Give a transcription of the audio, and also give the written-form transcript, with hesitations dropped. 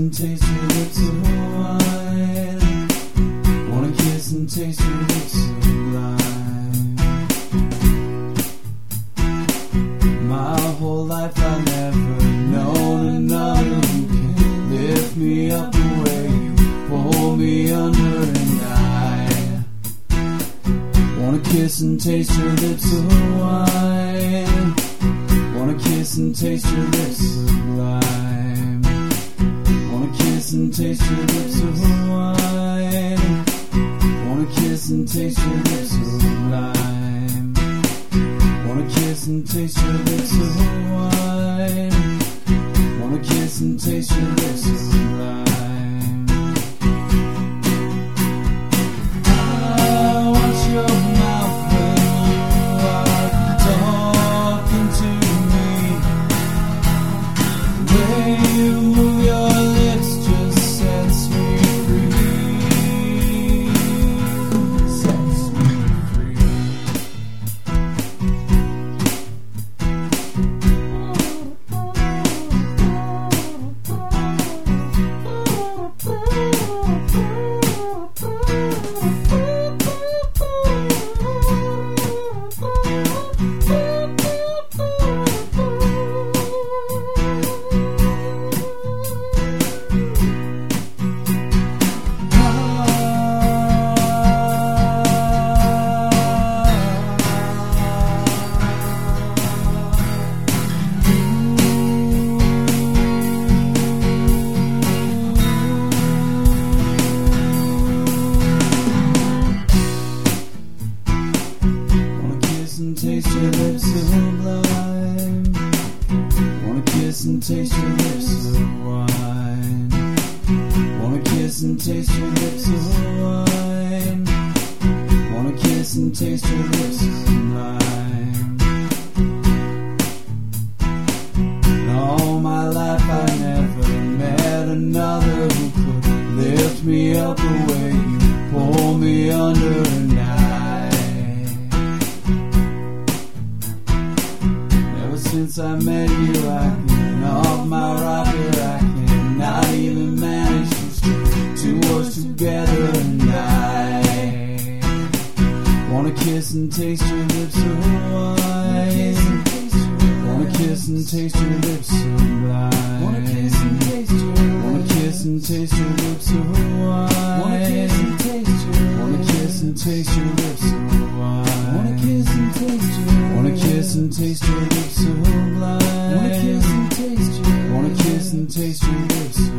and taste your lips of wine. Wanna kiss and taste your lips sublime. My whole life I've never known another who can lift me up the way you pull me under, and I wanna kiss and taste your lips of wine. Wanna kiss and taste your lips sublime. Wanna kiss and taste your lips of wine. Wanna kiss and taste your lips sublime. Wanna kiss and taste your lips of wine. Wanna kiss and taste your lips sublime. I want your mouth when you are talking to me. The way you move your lips just sets me free. Sets me free. Taste your lips sublime. Wanna kiss and taste your lips of wine. Wanna kiss and taste your lips of wine. Wanna kiss and taste your lips sublime. In all my life I never met another who could lift me up the way you pull me under, and since I met you, I've been off my rocker. I cannot even manage to string two words together, and I wanna kiss and taste your lips of wine. Wanna kiss and taste your lips sublime. Wanna kiss and taste your lips. Wanna kiss and taste your lips of wine. Wanna kiss and taste your. Wanna kiss and taste your lips of wine. Wanna kiss and taste your. Wanna kiss and taste your lips sublime. Wanna kiss and taste your. Wanna kiss and taste your lips.